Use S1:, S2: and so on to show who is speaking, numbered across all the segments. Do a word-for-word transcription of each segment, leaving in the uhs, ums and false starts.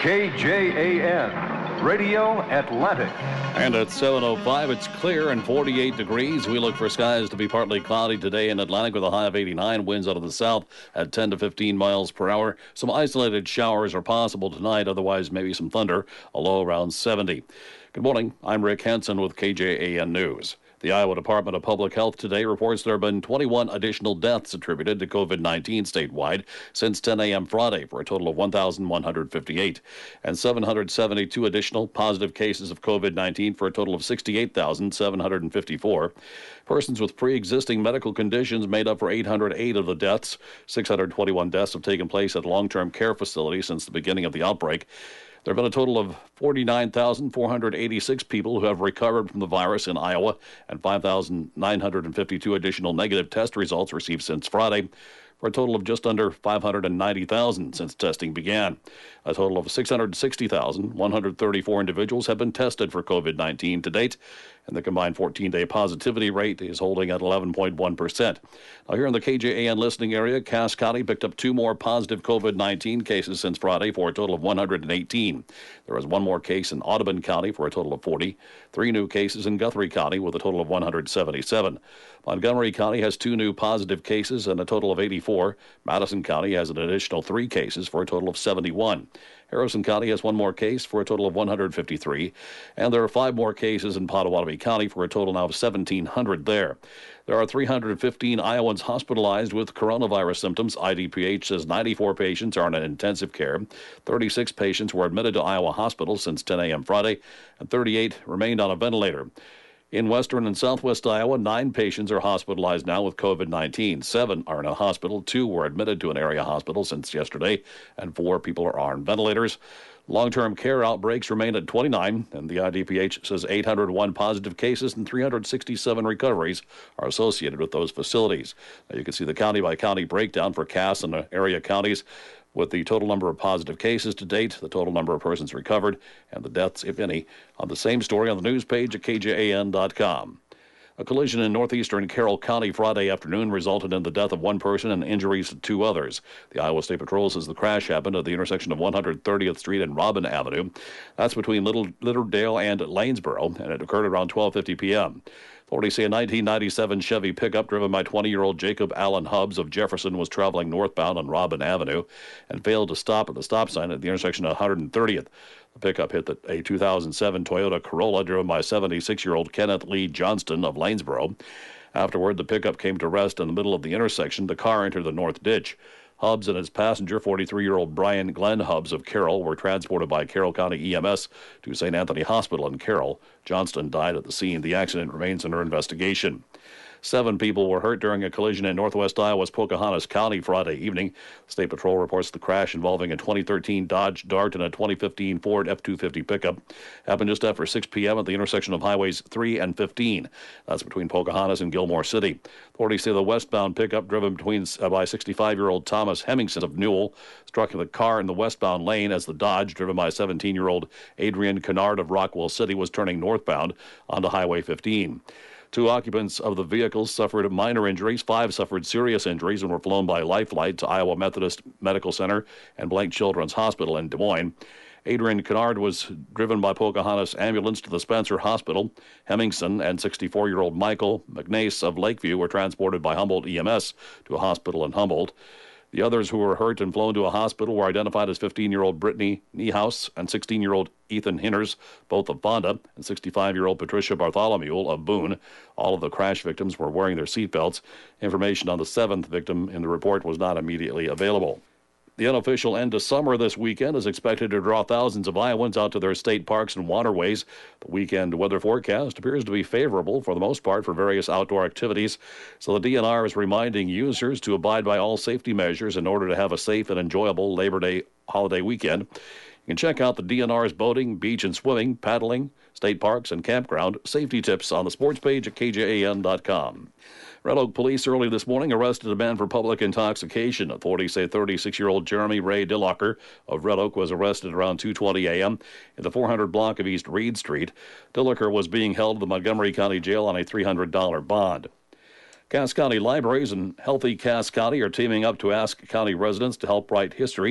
S1: K J A N, Radio Atlantic.
S2: And at seven oh five, it's clear and forty-eight degrees. We look for skies to be partly cloudy today in Atlantic with a high of eighty-nine. Winds out of the south at ten to fifteen miles per hour. Some isolated showers are possible tonight. Otherwise, maybe some thunder. A low around seventy. Good morning. I'm Rick Henson with K J A N News. The Iowa Department of Public Health today reports there have been twenty-one additional deaths attributed to COVID nineteen statewide since ten a.m. Friday, for a total of one thousand one hundred fifty-eight, and seven hundred seventy-two additional positive cases of COVID nineteen for a total of sixty-eight thousand seven hundred fifty-four. Persons with pre-existing medical conditions made up for eight hundred eight of the deaths. six hundred twenty-one deaths have taken place at long-term care facilities since the beginning of the outbreak. There have been a total of forty-nine thousand four hundred eighty-six people who have recovered from the virus in Iowa, and five thousand nine hundred fifty-two additional negative test results received since Friday, for a total of just under five hundred ninety thousand since testing began. A total of six hundred sixty thousand one hundred thirty-four individuals have been tested for COVID nineteen to date, and the combined fourteen-day positivity rate is holding at eleven point one percent. Now, here in the K J A N listening area, Cass County picked up two more positive COVID nineteen cases since Friday for a total of one hundred eighteen. There is one more case in Audubon County for a total of forty. Three new cases in Guthrie County with a total of one hundred seventy-seven. Montgomery County has two new positive cases and a total of eighty-four. Madison County has an additional three cases for a total of seventy-one. Harrison County has one more case for a total of one hundred fifty-three, and there are five more cases in Pottawatomie County for a total now of seventeen hundred there. There are three hundred fifteen Iowans hospitalized with coronavirus symptoms. I D P H says ninety-four patients are in intensive care. thirty-six patients were admitted to Iowa hospitals since ten a.m. Friday, and thirty-eight remained on a ventilator. In western and southwest Iowa, nine patients are hospitalized now with COVID nineteen. Seven are in a hospital. Two were admitted to an area hospital since yesterday, and four people are on ventilators. Long-term care outbreaks remain at twenty-nine, and the I D P H says eight hundred one positive cases and three hundred sixty-seven recoveries are associated with those facilities. Now, you can see the county-by-county breakdown for Cass and the area counties, with the total number of positive cases to date, the total number of persons recovered, and the deaths, if any, on the same story on the news page at K J A N dot com. A collision in northeastern Carroll County Friday afternoon resulted in the death of one person and injuries to two others. The Iowa State Patrol says the crash happened at the intersection of one hundred thirtieth Street and Robin Avenue. That's between Little Littledale and Lanesboro, and it occurred around twelve fifty p.m. Authorities say a nineteen ninety-seven Chevy pickup driven by twenty-year-old Jacob Allen Hubbs of Jefferson was traveling northbound on Robin Avenue and failed to stop at the stop sign at the intersection of one hundred thirtieth. The pickup hit the, a two thousand seven Toyota Corolla driven by seventy-six-year-old Kenneth Lee Johnston of Lanesboro. Afterward, the pickup came to rest in the middle of the intersection. The car entered the north ditch. Hubbs and his passenger, forty-three-year-old Brian Glenn Hubbs of Carroll, were transported by Carroll County E M S to Saint Anthony Hospital in Carroll. Johnston died at the scene. The accident remains under investigation. Seven people were hurt during a collision in northwest Iowa's Pocahontas County Friday evening. State Patrol reports the crash involving a twenty thirteen Dodge Dart and a twenty fifteen Ford F two fifty pickup happened just after six p.m. at the intersection of Highways three and fifteen. That's between Pocahontas and Gilmore City. Authorities say the westbound pickup driven between uh, by sixty-five-year-old Thomas Hemmingson of Newell struck the car in the westbound lane as the Dodge, driven by seventeen-year-old Adrian Kennard of Rockwell City, was turning northbound onto Highway fifteen. Two occupants of the vehicles suffered minor injuries. Five suffered serious injuries and were flown by Lifelight to Iowa Methodist Medical Center and Blank Children's Hospital in Des Moines. Adrian Kennard was driven by Pocahontas ambulance to the Spencer Hospital. Hemmingson and sixty-four-year-old Michael McNace of Lakeview were transported by Humboldt E M S to a hospital in Humboldt. The others who were hurt and flown to a hospital were identified as fifteen-year-old Brittany Niehaus and sixteen-year-old Ethan Hinners, both of Fonda, and sixty-five-year-old Patricia Bartholomew of Boone. All of the crash victims were wearing their seatbelts. Information on the seventh victim in the report was not immediately available. The unofficial end to summer this weekend is expected to draw thousands of Iowans out to their state parks and waterways. The weekend weather forecast appears to be favorable for the most part for various outdoor activities, so the D N R is reminding users to abide by all safety measures in order to have a safe and enjoyable Labor Day holiday weekend. You can check out the D N R's boating, beach and swimming, paddling, state parks, and campground safety tips on the sports page at K J A N dot com. Red Oak police early this morning arrested a man for public intoxication. Authorities say thirty-six-year-old Jeremy Ray Dillocker of Red Oak was arrested around two twenty a.m. in the four hundred block of East Reed Street. Dillocker was being held at the Montgomery County Jail on a three hundred dollars bond. Cass County Libraries and Healthy Cass County are teaming up to ask county residents to help write history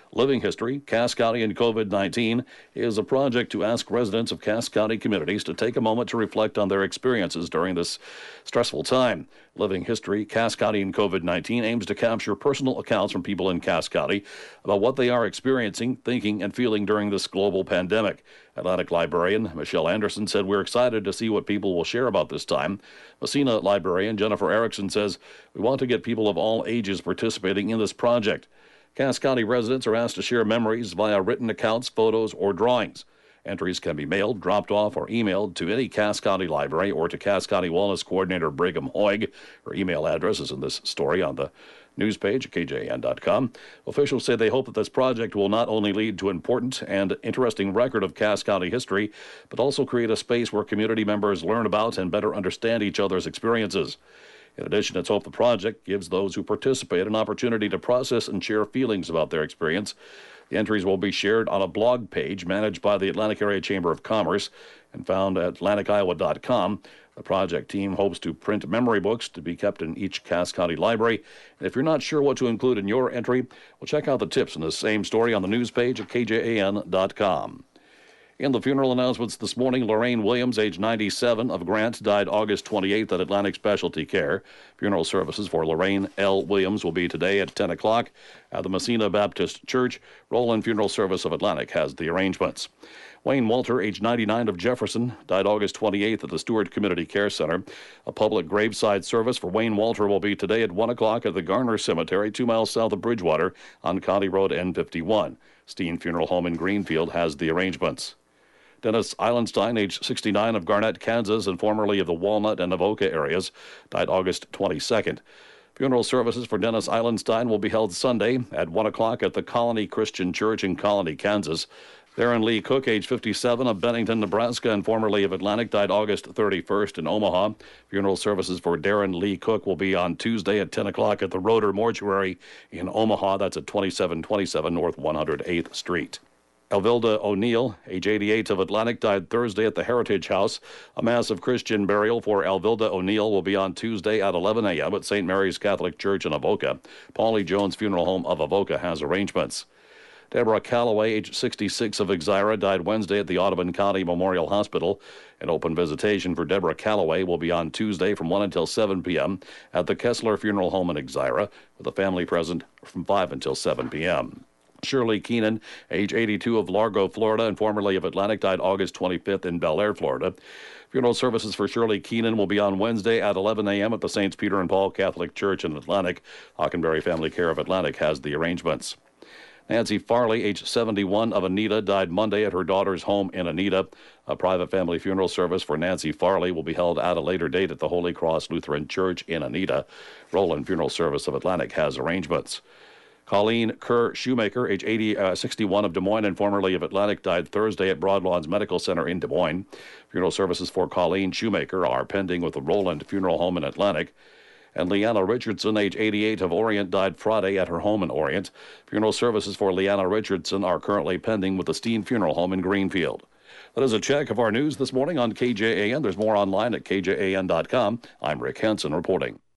S2: Living History, Cass County and COVID nineteen is a project to ask residents of Cass County communities to take a moment to reflect on their experiences during this stressful time. Living History, Cass County and COVID nineteen aims to capture personal accounts from people in Cass County about what they are experiencing, thinking, and feeling during this global pandemic. Atlantic librarian Michelle Anderson said, "We're excited to see what people will share about this time." Messina librarian Jennifer Erickson says, "We want to get people of all ages participating in this project." Cass County residents are asked to share memories via written accounts, photos, or drawings. Entries can be mailed, dropped off, or emailed to any Cass County library or to Cass County Wellness Coordinator Brigham Hoig. Her email address is in this story on the news page at K J A N dot com. Officials say they hope that this project will not only lead to important and interesting record of Cass County history, but also create a space where community members learn about and better understand each other's experiences. In addition, it's hoped the project gives those who participate an opportunity to process and share feelings about their experience. The entries will be shared on a blog page managed by the Atlantic Area Chamber of Commerce and found at Atlantic Iowa dot com. The project team hopes to print memory books to be kept in each Cass County library. And if you're not sure what to include in your entry, well, check out the tips in the same story on the news page at K J A N dot com. In the funeral announcements this morning, Lorraine Williams, age ninety-seven, of Grant, died August twenty-eighth at Atlantic Specialty Care. Funeral services for Lorraine L. Williams will be today at ten o'clock at the Messina Baptist Church. Roland Funeral Service of Atlantic has the arrangements. Wayne Walter, age ninety-nine, of Jefferson, died August twenty-eighth at the Stewart Community Care Center. A public graveside service for Wayne Walter will be today at one o'clock at the Garner Cemetery, two miles south of Bridgewater on County Road N fifty-one. Steen Funeral Home in Greenfield has the arrangements. Dennis Eilenstein, age sixty-nine, of Garnett, Kansas, and formerly of the Walnut and Avoca areas, died August twenty-second. Funeral services for Dennis Eilenstein will be held Sunday at one o'clock at the Colony Christian Church in Colony, Kansas. Darren Lee Cook, age fifty-seven, of Bennington, Nebraska, and formerly of Atlantic, died August thirty-first in Omaha. Funeral services for Darren Lee Cook will be on Tuesday at ten o'clock at the Roeder Mortuary in Omaha. That's at twenty-seven twenty-seven North one hundred eighth Street. Elvilda O'Neill, age eighty-eight, of Atlantic, died Thursday at the Heritage House. A mass of Christian burial for Elvilda O'Neill will be on Tuesday at eleven a.m. at Saint Mary's Catholic Church in Avoca. Paulie Jones Funeral Home of Avoca has arrangements. Deborah Calloway, age sixty-six, of Exira, died Wednesday at the Audubon County Memorial Hospital. An open visitation for Deborah Calloway will be on Tuesday from one until seven p.m. at the Kessler Funeral Home in Exira, with a family present from five until seven p.m. Shirley Keenan, age eighty-two, of Largo, Florida, and formerly of Atlantic, died August twenty-fifth in Bel Air, Florida. Funeral services for Shirley Keenan will be on Wednesday at eleven a.m. at the Saints Peter and Paul Catholic Church in Atlantic. Hockenberry Family Care of Atlantic has the arrangements. Nancy Farley, age seventy-one, of Anita, died Monday at her daughter's home in Anita. A private family funeral service for Nancy Farley will be held at a later date at the Holy Cross Lutheran Church in Anita. Roland Funeral Service of Atlantic has arrangements. Colleen Kerr Shoemaker, age eighty, uh, sixty-one, of Des Moines and formerly of Atlantic, died Thursday at Broadlawns Medical Center in Des Moines. Funeral services for Colleen Shoemaker are pending with the Roland Funeral Home in Atlantic. And Leanna Richardson, age eighty-eight, of Orient, died Friday at her home in Orient. Funeral services for Leanna Richardson are currently pending with the Steen Funeral Home in Greenfield. That is a check of our news this morning on K J A N. There's more online at K J A N dot com. I'm Rick Hansen reporting.